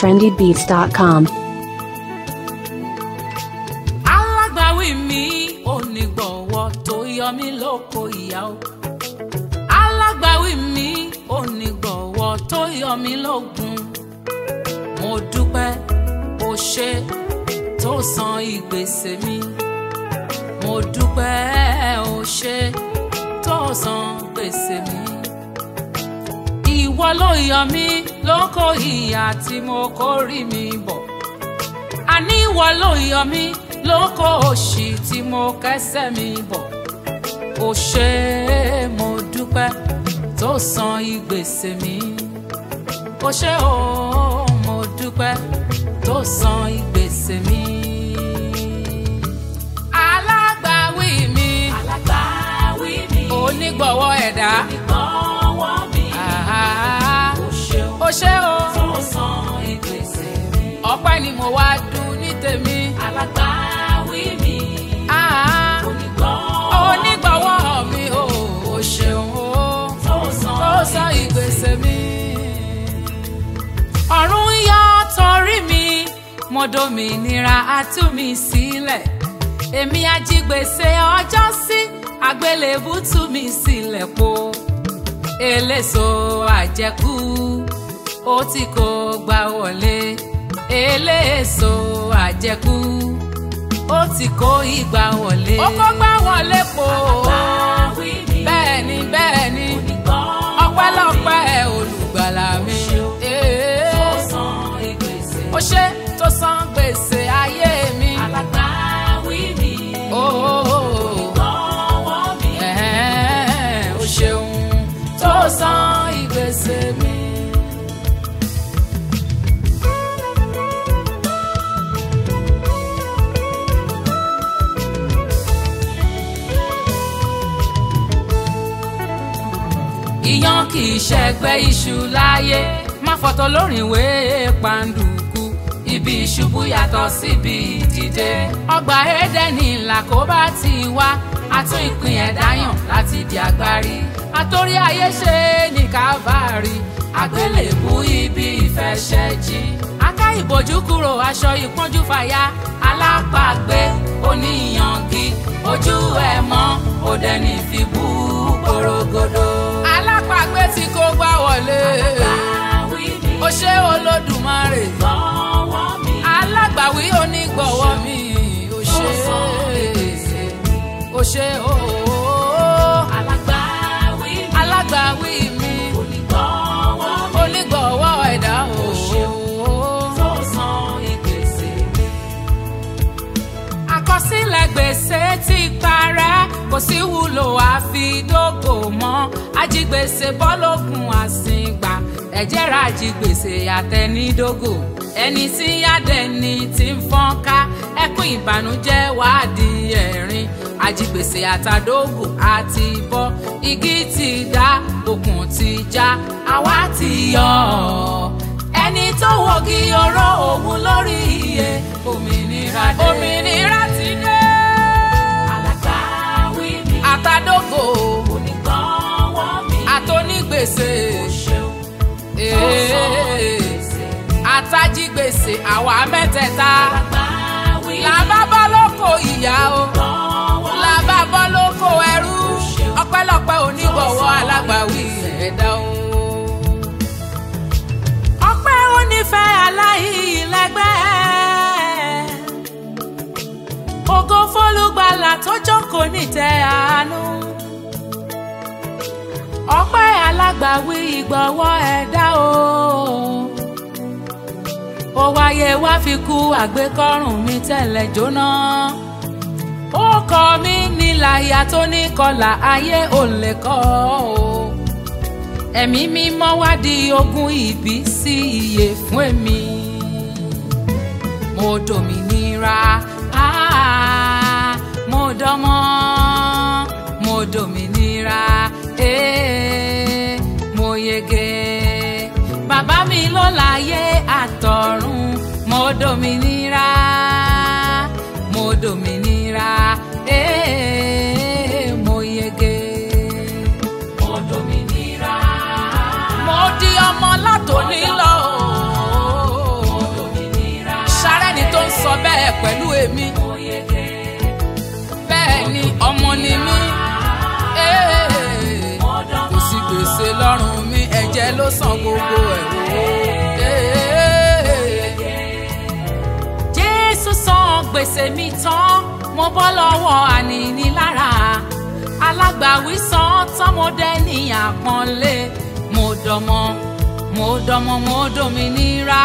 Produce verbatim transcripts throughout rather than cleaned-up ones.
trendy beats dot com. Alágbàwí mi onígbọ̀wọ́ tó yọ mí lóko ìyà o. Alágbàwí mi onígbọ̀wọ́ tó yọ mí lógun. Mo dúpẹ́ o ṣé tó san ìgbésè mi. Mo dúpẹ́ o ṣé tó san gbèsè mi. Ìwọ ló yọ mí lóko ìyà tí mo kórìí mi bọ̀. Àní ìwọ ló yọ mí lóko òṣì tí mo kẹ́sẹ̀ mi bọ̀. O ṣé mo dúpẹ́ tó san ìgbésè mi. O ṣé o mo dúpẹ́ tó san ìgbésè mi. Alágbàwí mi, alágbàwí mi, onígbọ̀wọ́ ẹ̀dá, onígbọ̀wọ́ mi. O ṣé o, o ṣé o tó san ìgbésè mi. Ọpẹ́ ni mo wá dùn ní tèmi. Alágbàwí mi, onígbọ̀wọ́ mi, o o ṣeun o tó san ìgbésè mi. Ọ̀run yọ torí mi, mo dòmìnira a tú mi sílẹ̀. Èmi ajígbèsè ọjọ́ sí, àgbélébù tú mi sílẹ̀ po. Eléso àjẹkù ó ti kó gbà wọlé. Eléso àjẹkù ó ti kó ìgbà wọlé. Ó kó gbà wọlé po. Bẹ́ẹ̀ ni bẹ́ẹ̀ ni ọpẹ́lọpẹ́ olùgbàlà mi. Ó ṣé tó san gbèsè ayé mi. Alágbàwí mi, onígbọ̀wọ́ mi. Ó ṣeun tó san ìgbésè mi. Iyán kì í ṣẹgbẹ́ iṣu láyé, má fọ̀tọ̀ lórìnwé pàǹdùkú. Ibi ìṣubú yàtọ̀ síbi ìdìde. Ọgbà Édẹ́nì làkóbá ti wá, àtún ìpín ẹ̀dá yàn láti di agbárí. Àtórí ayé ṣe ní Kávárì, àgbélébú ibi ìfẹsẹ̀jì. Aká ìbòjú kúrò, aṣọ ìpọ́njú fàya. Alápàgbé oníyangi, ojú ẹ̀ mọ́ òdẹni fi bú porogodo. Alápàgbé tí kò gbà wọlé. O ṣé Olódùmarè, alágbàwí onígbọ̀wọ́ mi. O ṣé o ṣé o alágbàwí mi, onígbọ̀wọ́ ẹ̀dá o. Àkọsílẹ̀ gbèsè ti parẹ́, kò sí wúlò àfidógò mọ́. Ajígbèsè bọ́lógun àsìngbà, ẹ̀jẹ̀ ra ajígbèsè àtẹnidógò. Ẹni tí yádẹni ti ń fọ́n ká, ẹkún ìbànújẹ́ wàá di ẹ̀rín. Ajígbèsè àtàdógò àti bọ́, igi ti dá, okùn ti já, àwa ti yọ ọ́. Ẹni tó wọ́gi oró òun lórí iye, òmìnira dé. Òmìnira ti dé. Alágbàwí mi, àtàdógò, onígbọ̀wọ́ mi, àtònígbèsè. O ṣeun tó san ìgbésè mi. Àtàjígbèsè àwa mẹ́tẹ̀ẹ̀ta. Alágbàwí mi, làbá bọ́ lóko ìyà o, làbá bọ́ lóko ẹrú. Ọpẹ́lọpẹ́ onígbọ̀wọ́ alágbàwí ẹ̀dá o. Ọpẹ́ onífẹ́ aláìlẹ́gbẹ́. Ògo fólúgbàlà tó jókòó nítẹ́ àánú. Ọpẹ́ alágbàwí ìgbọ̀wọ́ ẹ̀dá o. Ó wáyé wá fi kú àgbékọ́rùn mi tẹ́lẹ̀ jóná. Ó kọ́ mi níláyà tó ní kọlà ayé ò lè kọ́ o. Ẹ̀mí mímọ́ wá di ogún ìbí sí iye fún èmi. Mo dòmìnira, ah, mo dọ́mọ. Mo dòmìnira, eh, mo yege. Bàbá mi ló láyé àtọ̀run. Mo dòmìnira, mo dòmìnira, eh, mo yege. Mo dòmìnira, mo di ọmọ látòní lọ. ni mí kò sí gbèsè lọ́rùn mi ẹ̀jẹ̀ ló san gbogbo ẹ̀ wò. Jésù san gbèsè mi tán mo bọ́ lọ́wọ́ ànínílára alágbàwí san tán mo dẹ́ni àpọ́nlé mo dọmọ mo dọmọ mo dòmìnira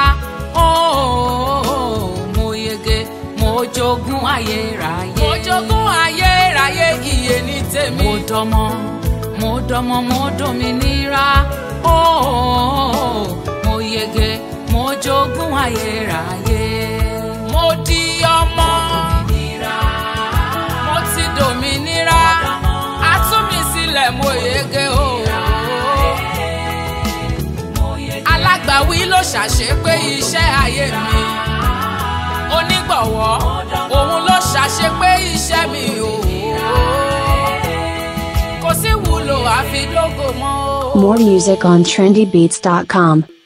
ooo mo yege mo jogún ayérayé mo jogún ayérayé iye ní tèmi mo dọmọ mo dọmọ mo dòmìnira ooo mo yege mo jogún ayérayé mo di ọmọ mo ti dòmìnira a tú mi sílẹ̀ mo yege ooo. Alágbàwí ló ṣàṣepé iṣẹ́ ayé mi onígbọ̀wọ́ òun ló ṣàṣepé iṣẹ́ mi o kò sí wúlò àfi lógo mọ́. More music on trendy beats dot com.